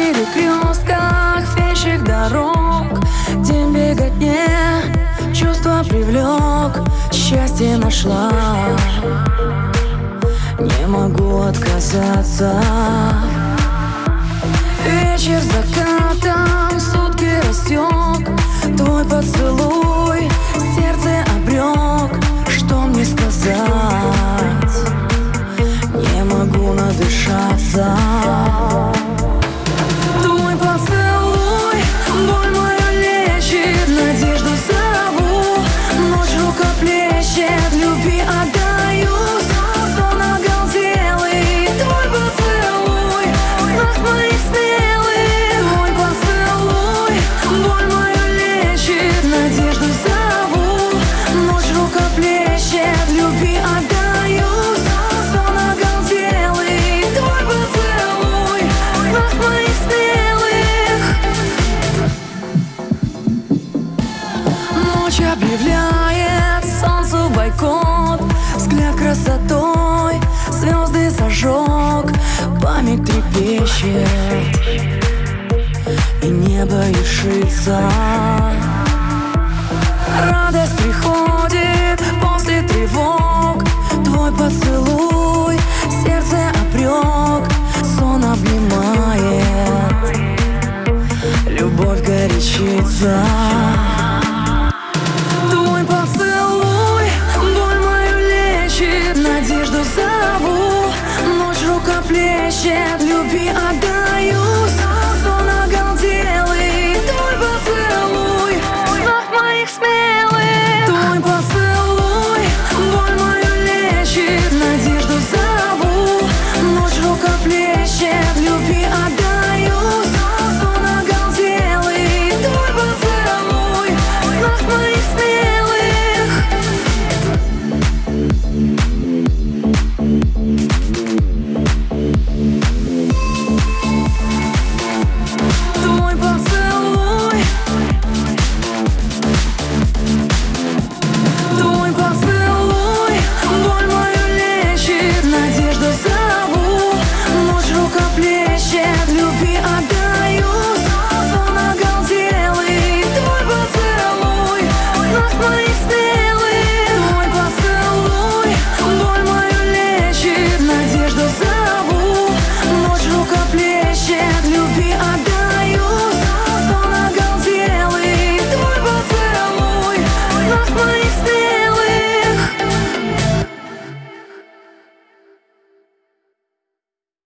перекрестках вещих дорог. День беготне, чувство привлек, счастье нашла. Не могу отказаться. Вечер закатом, сутки растек. Твой поцелуй сердце обрек. Что мне сказать? Не могу надышаться. Твой поцелуй боль мою лечит, надежду зову. Ночь рукоплещет, любви отдаюсь. Сон оголтелый, твой поцелуй знак моих смелых. Твой поцелуй боль мою лечит, надежду зову. Ночь рукоплещет, любви отдаюсь. Сон оголтелый, твой поцелуй знак моих смелых. Ночь объявляет солнцу бойкот. Взгляд красотой звезды зажег. Память трепещет, и небо решится.